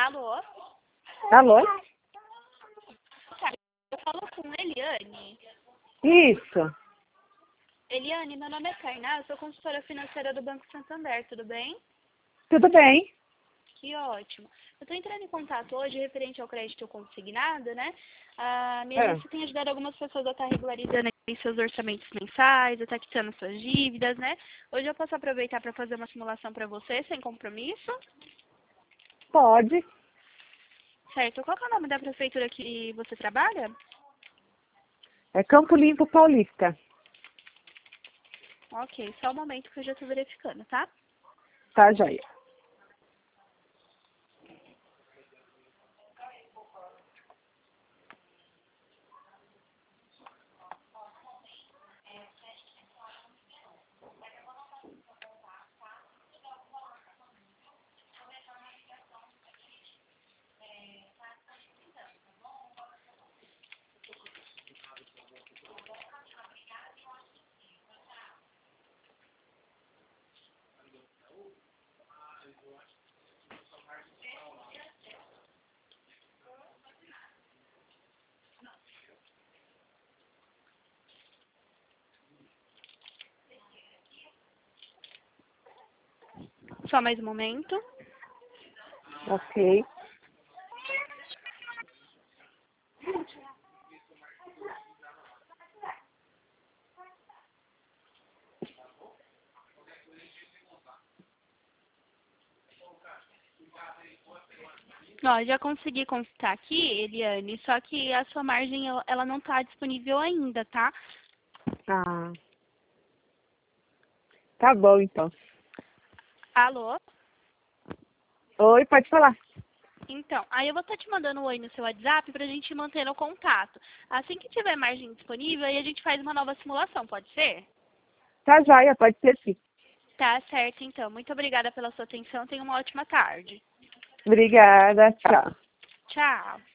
Alô? Alô? Tá, eu falo com Eliane. Isso. Eliane, meu nome é Kainá, eu sou consultora financeira do Banco Santander, tudo bem? Tudo bem? Que ótimo. Eu estou entrando em contato hoje referente ao crédito consignado, né? A minha agência tem ajudado algumas pessoas a estar regularizando aí seus orçamentos mensais, a estar quitando suas dívidas, né? Hoje eu posso aproveitar para fazer uma simulação para você, sem compromisso? Pode. Certo. Qual que é o nome da prefeitura que você trabalha? É Campo Limpo Paulista. Ok, só um momento que eu já estou verificando, tá? Tá, joia. Só mais um momento. Ok. Ó, já consegui consultar aqui, Eliane, só que a sua margem, ela não está disponível ainda, tá? Ah. Tá bom, então. Alô? Oi, pode falar. Então, aí eu vou estar te mandando um oi no seu WhatsApp pra gente manter o contato. Assim que tiver margem disponível, aí a gente faz uma nova simulação, pode ser? Tá, joia, pode ser sim. Tá certo, então. Muito obrigada pela sua atenção. Tenha uma ótima tarde. Obrigada, tchau. Tchau.